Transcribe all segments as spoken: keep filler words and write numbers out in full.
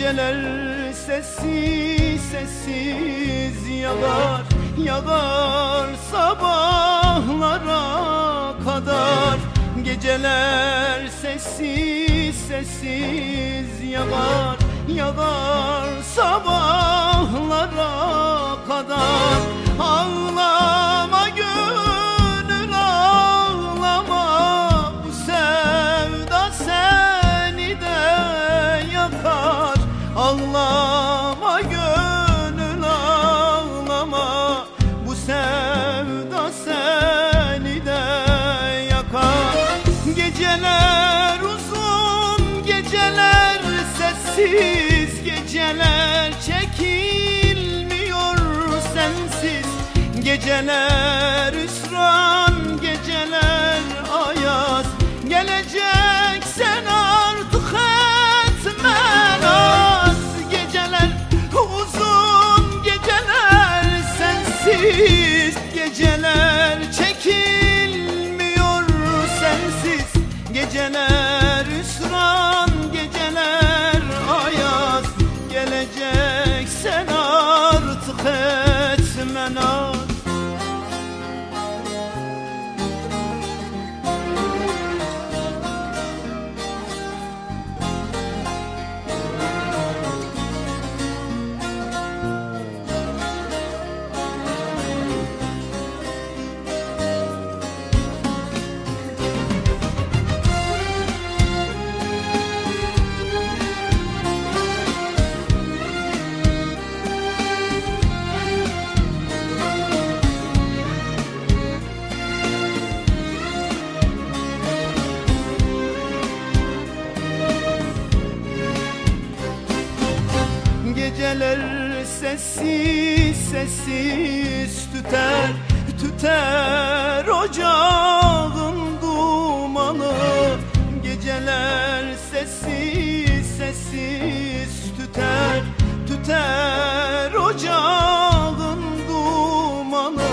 Geceler sessiz sessiz yağar, yağar sabahlara kadar. Geceler sessiz sessiz yağar, yağar sabahlara kadar. Ağlama gönül ağlama, bu sevda seni de yakar. Ağlama gönül ağlama, bu sevda seni de yakar. Geceler uzun, geceler sessiz, geceler çekilmiyor sensiz. Geceler hüsran, geceler ayaz, gelecek sen artık etme naz. Geceler uzun, geceler sensiz, geceler çekilmiyor sensiz. Geceler hüsran, geceler ayaz, gelecek sen artık etme naz. Geceler sessiz sessiz tüter, tüter ocağın dumanı. Geceler sessiz sessiz tüter, tüter ocağın dumanı.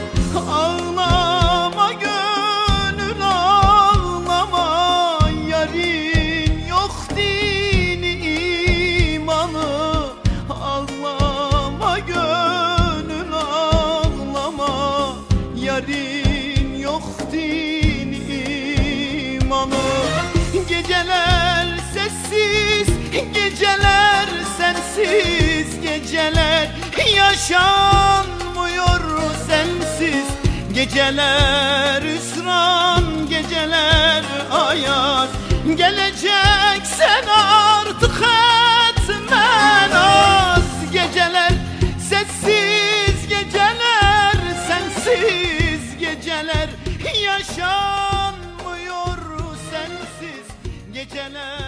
Ağlama gönül ağlama, yarın yok dini imanı. Ağlama gönül ağlama, yarın yok dini imanı. Geceler sessiz, geceler sensiz, geceler yaşanmıyor sensiz. Geceler hüsran, geceler ayaz, gelecek sen artık etme naz. Geceler sessiz, geceler sensiz, geceler yaşanmıyor sensiz. Geceler